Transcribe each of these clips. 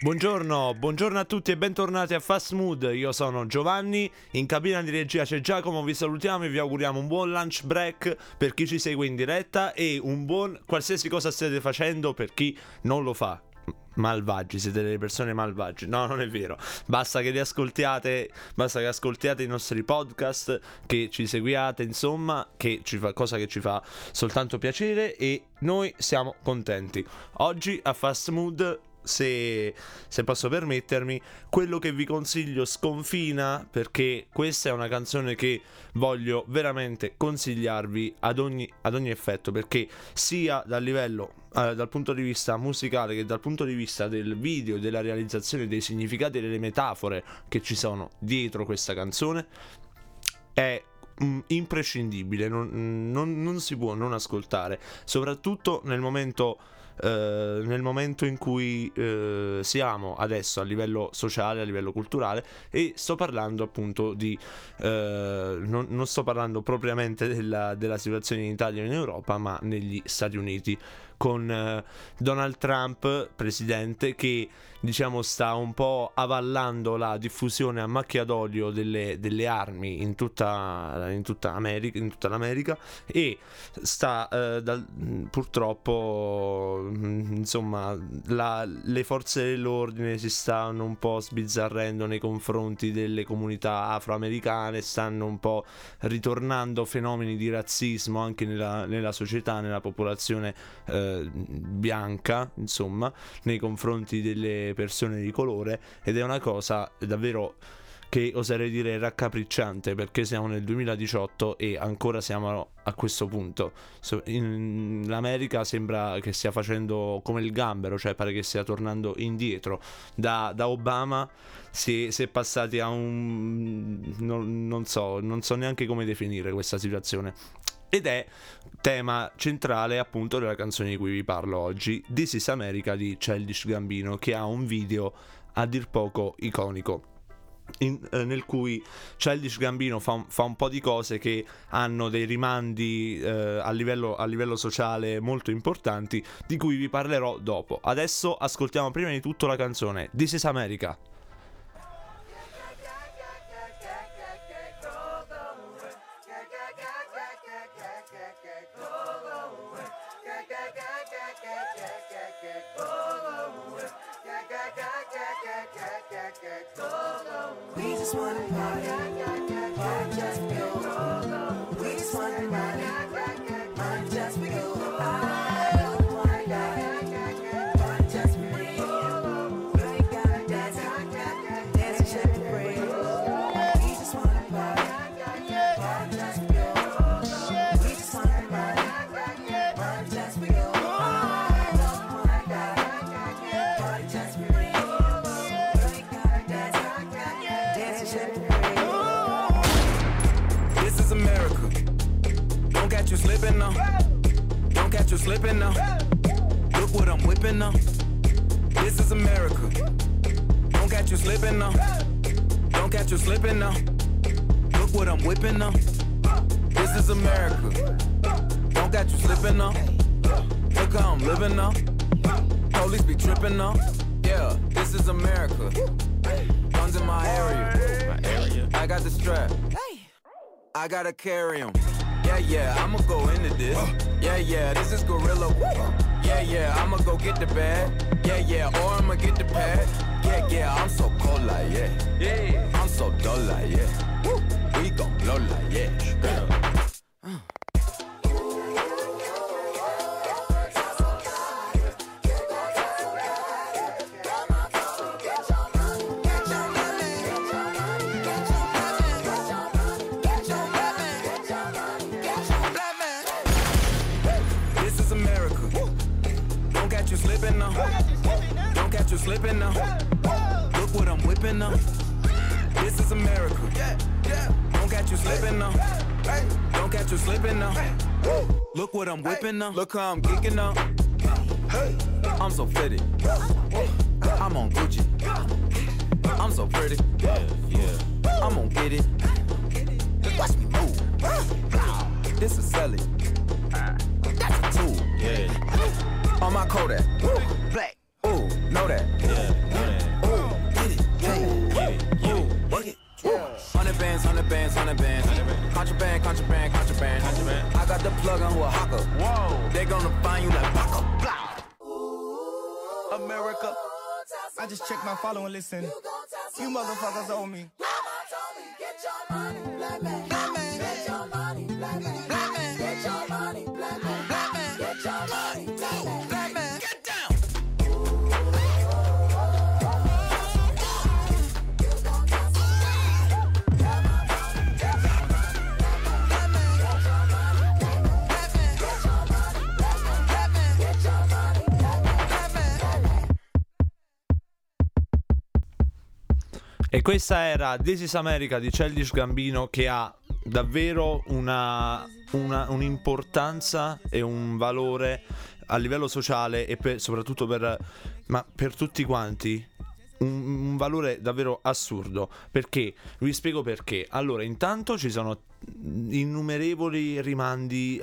Buongiorno a tutti e bentornati a Fast Mood. Io sono Giovanni, in cabina di regia c'è Giacomo, vi salutiamo e vi auguriamo un buon lunch break per chi ci segue in diretta e un buon qualsiasi cosa stiate facendo per chi non lo fa. Malvagi, siete delle persone malvagie. No, non è vero. Basta che ascoltiate i nostri podcast, che ci seguiate, insomma, cosa che ci fa soltanto piacere e noi siamo contenti. Oggi a Fast Mood, se posso permettermi, quello che vi consiglio sconfina, perché questa è una canzone che voglio veramente consigliarvi ad ogni effetto, perché sia dal punto di vista musicale che dal punto di vista del video, della realizzazione, dei significati e delle metafore che ci sono dietro questa canzone, è imprescindibile, non si può non ascoltare, soprattutto nel momento in cui siamo adesso a livello sociale, a livello culturale, e sto parlando appunto di non sto parlando propriamente della situazione in Italia e in Europa, ma negli Stati Uniti, con Donald Trump presidente, che diciamo sta un po' avallando la diffusione a macchia d'olio delle armi in tutta l'America, e sta purtroppo, insomma, le forze dell'ordine si stanno un po' sbizzarrendo nei confronti delle comunità afroamericane, stanno un po' ritornando fenomeni di razzismo anche nella società, nella popolazione bianca, insomma, nei confronti delle persone di colore, ed è una cosa davvero che oserei dire raccapricciante, perché siamo nel 2018 e ancora siamo a questo punto. L'America sembra che stia facendo come il gambero, cioè pare che stia tornando indietro. Da Obama si è passati a non so neanche come definire questa situazione. Ed è tema centrale appunto della canzone di cui vi parlo oggi, This is America di Childish Gambino, che ha un video a dir poco iconico, nel cui Childish Gambino fa un po' di cose che hanno dei rimandi a livello sociale molto importanti, di cui vi parlerò dopo. Adesso ascoltiamo prima di tutto la canzone This is America. We just wanna party, party just for you. We just wanna money, money just for you. I don't wanna die, party just for me. You ain't gotta dance, dance and shake for free. We just wanna party, party just for you. We just wanna money, money just for you. I don't wanna die, party just for me. You ain't gotta dance, dance and shake for free. This is America. Don't catch you slipping now. Don't catch you slipping now. Look what I'm whipping now. This is America. Don't catch you slipping now. Don't catch you slipping now. Look what I'm whipping now. This is America. Don't catch you slipping now. Look how I'm living now. Police be tripping now. Yeah, this is America. Guns in my area. I got the strap. I gotta carry 'em. Yeah, I'ma go into this. Yeah, this is gorilla. Yeah, I'ma go get the bag. Yeah, or I'ma get the pad. Yeah, I'm so cold like yeah. I'm so dull like yeah. We gon' blow like yeah. This is America. Don't catch you slipping now. Don't catch you slipping now. Look what I'm whipping now. This is America. Don't catch you slipping now. Don't catch you slipping now. Look what I'm whipping now. Look how I'm geeking now. I'm so fitted. I'm on Gucci. I'm so pretty. Yeah. I'm gonna get it. Watch me move. This is selling. That's a tool. Yeah. On my Kodak. Black. Ooh, know that. Yeah. contraband, contraband. I got the plug on who a hawker. Whoa, they gonna find you like Paco. America. I just checked my follow and listen. You motherfuckers owe me. Get your money, black man. Get your money, black man. Get your money, black man. Get your money, black man. Get down. E questa era This is America di Childish Gambino, che ha davvero un'importanza e un valore a livello sociale e soprattutto per tutti quanti. Un valore davvero assurdo. Perché? Vi spiego perché. Allora, intanto ci sono innumerevoli rimandi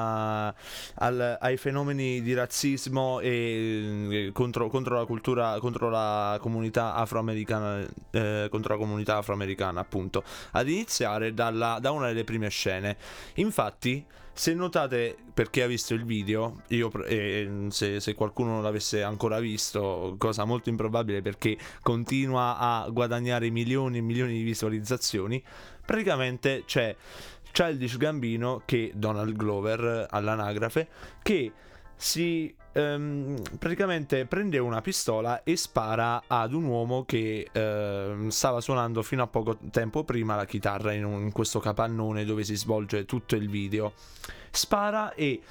ai fenomeni di razzismo e contro la cultura, contro la comunità afroamericana, appunto, ad iniziare da una delle prime scene. Infatti, se notate, per chi ha visto il video, se qualcuno non l'avesse ancora visto, cosa molto improbabile perché continua a guadagnare milioni e milioni di visualizzazioni, praticamente c'è Childish Gambino, che Donald Glover all'anagrafe, che si praticamente prende una pistola e spara ad un uomo che stava suonando fino a poco tempo prima la chitarra in questo capannone dove si svolge tutto il video. Spara e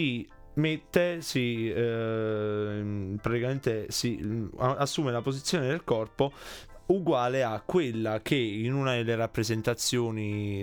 assume la posizione del corpo uguale a quella che in una delle rappresentazioni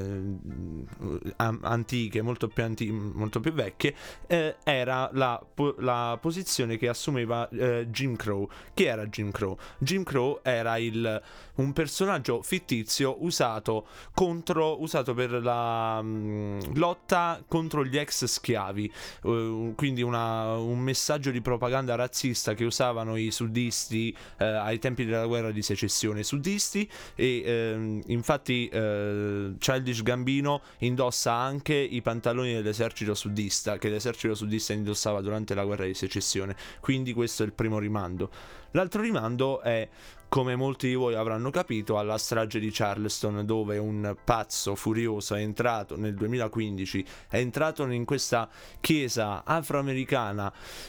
antiche, molto più vecchie, era la posizione che assumeva Jim Crow. Chi era Jim Crow? Jim Crow era un personaggio fittizio usato per la lotta contro gli ex schiavi, quindi un messaggio di propaganda razzista che usavano i sudisti ai tempi della guerra di secessione sudisti. E infatti Childish Gambino indossa anche i pantaloni dell'esercito sudista, che l'esercito sudista indossava durante la guerra di secessione. Quindi questo è il primo rimando. L'altro rimando è, come molti di voi avranno capito, alla strage di Charleston, dove un pazzo furioso è entrato nel 2015, è entrato in questa chiesa afroamericana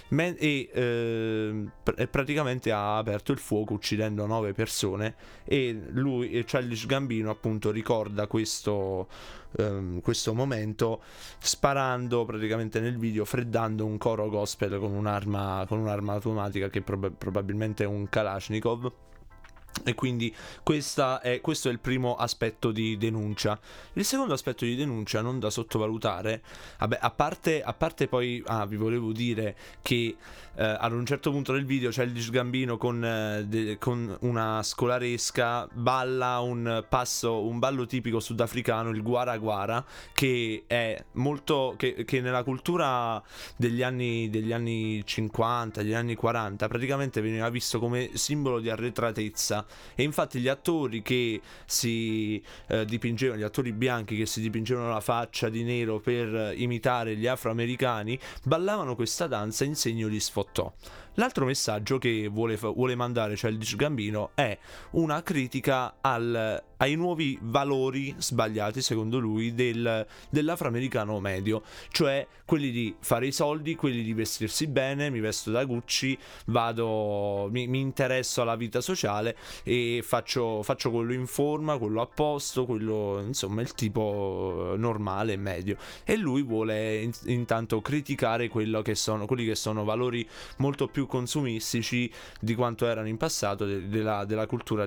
e praticamente ha aperto il fuoco uccidendo 9 persone, e Childish Gambino appunto ricorda questo momento sparando praticamente nel video, freddando un coro gospel con un'arma automatica che probabilmente è un Kalashnikov. E quindi questo è il primo aspetto di denuncia. Il secondo aspetto di denuncia, non da sottovalutare, a parte poi vi volevo dire che ad un certo punto del video c'è il Gambino con una scolaresca balla un ballo tipico sudafricano, il Gwara Gwara, che è molto che nella cultura degli anni 50, degli anni 40 praticamente veniva visto come simbolo di arretratezza. E infatti gli attori che si dipingevano, gli attori bianchi che si dipingevano la faccia di nero per imitare gli afroamericani, ballavano questa danza in segno di sfottò. L'altro messaggio che vuole mandare Childish Gambino è una critica ai nuovi valori sbagliati, secondo lui, dell'afroamericano medio, cioè quelli di fare i soldi, quelli di vestirsi bene, mi vesto da Gucci, mi interesso alla vita sociale e faccio quello in forma, quello a posto, quello, insomma, il tipo normale e medio. E lui vuole intanto criticare quelli che sono valori molto più consumistici di quanto erano in passato della cultura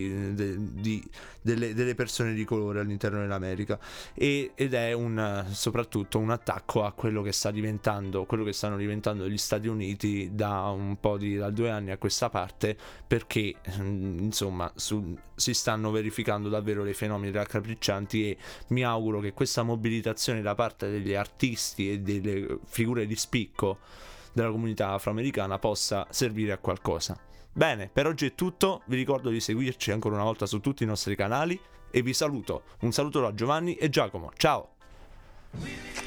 delle persone di colore all'interno dell'America, ed è soprattutto un attacco a quello che stanno diventando gli Stati Uniti da 2 anni a questa parte, perché insomma si stanno verificando davvero dei fenomeni raccapriccianti, e mi auguro che questa mobilitazione da parte degli artisti e delle figure di spicco della comunità afroamericana possa servire a qualcosa. Bene, per oggi è tutto, vi ricordo di seguirci ancora una volta su tutti i nostri canali e vi saluto. Un saluto da Giovanni e Giacomo, ciao!